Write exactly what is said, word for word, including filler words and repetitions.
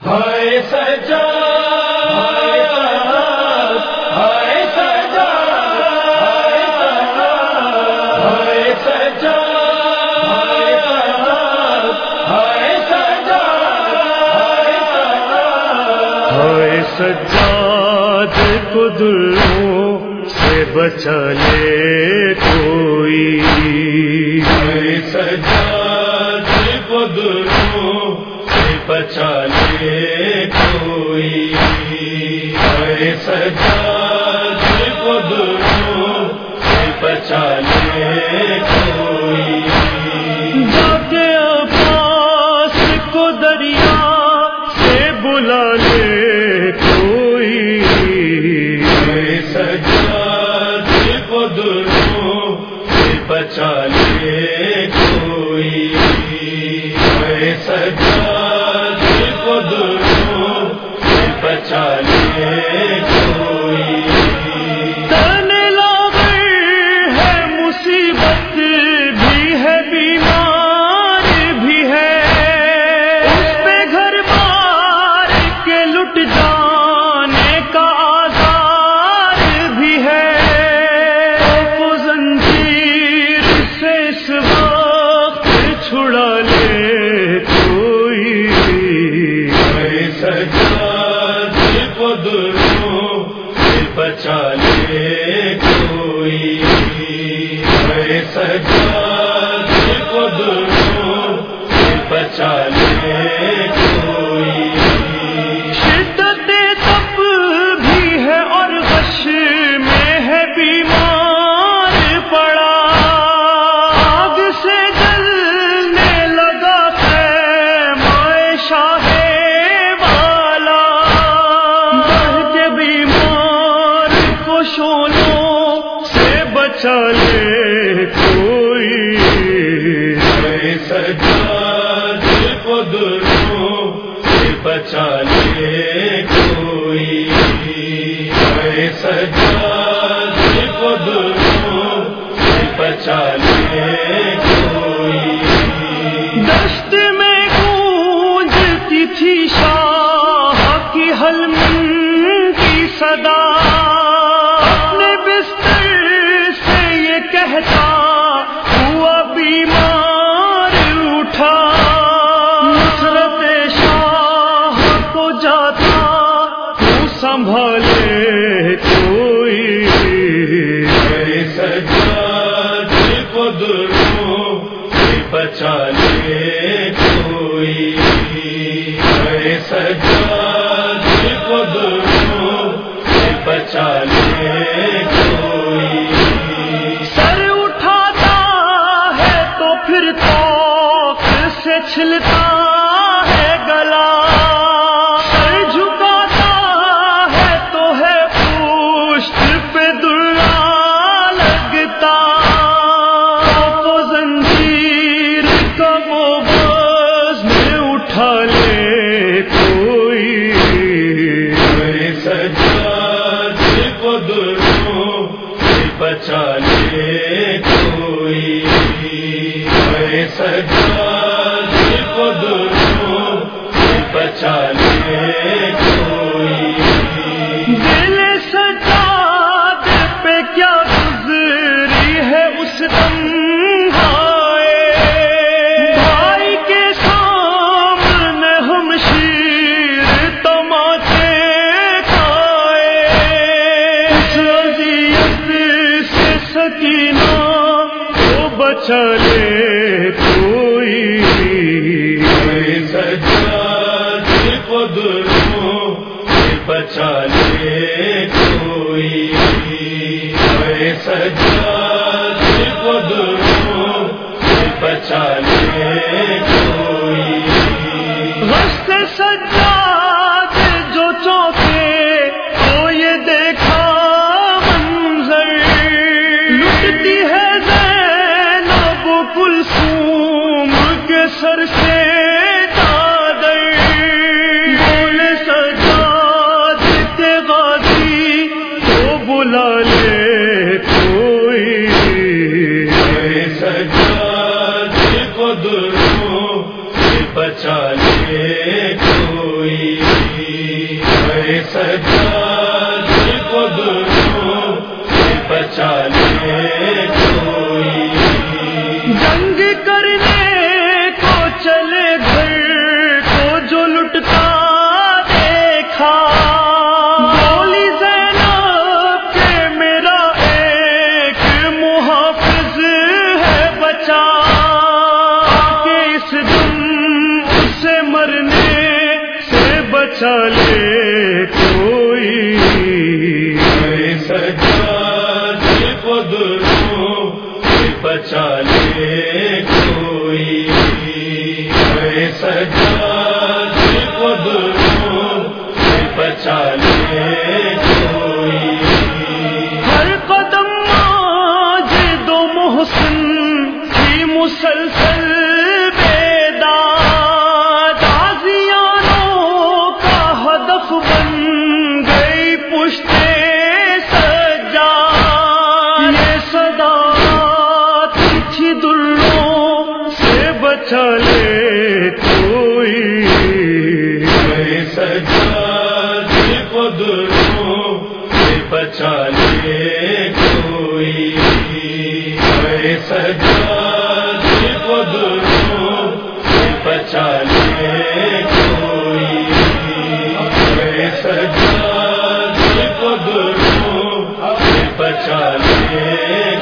ہائے سجاد ہائے سجاد ہائے سجاد ہائے سجاد ہائے سجاد کو دلوں سے بچا لے کوئی، ہائے سجاد کو دلوں سے بچا لے کوئی، ہائے سجاد کو دلوں سے بچا لے کوئی، جاکے عباس کو دریا سے بلا لے کوئی، ہائے سجاد کو دلوں سے بچا لے کوئی، ہائے سجاد کو دلوں سے بچا لے کوئی، تنے لاغر ہے مصیبت بھی ہے بیمار بھی ہے، اس پہ گھر بار کے لٹ جانے کا آزار بھی ہے، وہ زنجیر سے اس وقت چھڑا لے کوئی، ہائے سجاد کو دلوں سے بچا لے کوئی، ہائے سجاد کو دلوں سے بچا لے کوئی، شدت تپ بھی ہے اور غش میں ہے بیمار پڑا، آگ سے جلنے لگا خیمہ شاہ والا، بڑھ کے بیمار کو شولوں سے بچا لے کوئی، ہائے سجاد کو دلوں سے بچا لے کوئی، ہائے سجاد کو دلوں سے بچا لے کوئی، دشت میں گونجتی تھی شاہ کی حلم کی صدا، اپنے بستر سے یہ کہتا ہوا بیمار اٹھا، نصرت شاہ کو جاتا تو سنبھالے کوئی، ہائے سجاد کو دلوں سے بچا لے کوئی، ہائے سجاد کو دلوں سے بچا لے کوئی، سر اٹھاتا ہے تو پھر توق سے چھلتا ہے گلا، سر جھکاتا ہے تو ہے پشت پہ درا لگتا، تو زنجیر کا وہ وزن اٹھا لے کوئی، ہائے سجاد کو دلوں سے بچا لے کوئی، ہائے سجاد کو دلوں سے بچا لے کوئی، دل سجاد پہ کیا گزری ہے اس دم ہائے، بھائی کے سامنے ہم شیر تماچے کھائے، اس اذیت سے سکینہ کو بچا لے کوئی، ہائے سجاد کو دلوں سے بچا لے کوئی، ہائے سجاد کو دلوں سے بچا لے کوئی، غشت سجاد جو چونکے تو یہ دیکھا منظر، لٹتی ہے زینب کلثوم کے سر سے چادر، بولے سجاد کے غازی کو بلا لے کوئی، ہائے سجاد کو دلوں سے بچا لے کوئی سجاد کو دلوں سے بچا لے کوئی، جنگ کرنے کو چلے گھر کو جو لٹتا دیکھا، بولی زینب کہ میرا ایک محافظ ہے بچا، کہ اس دم اسے مرنے سے بچا لے کوئی، سجاد کو دلوں سے بچا لے کوئی، سجاد کو دلوں سے بچا لے کوئی، ہر قدم ماجد و محسن کی مسلسل بیداد، تازیانوں کا ہدف بن گئی پشتے سجاد، یہ صدا تھی دلوں سے بچا لے کوئی، سجاد کو دلوں سے بچا لے کوئی، سجاد کو دلوں سے بچا لے کوئی، سجاد کو دلوں سے بچا لے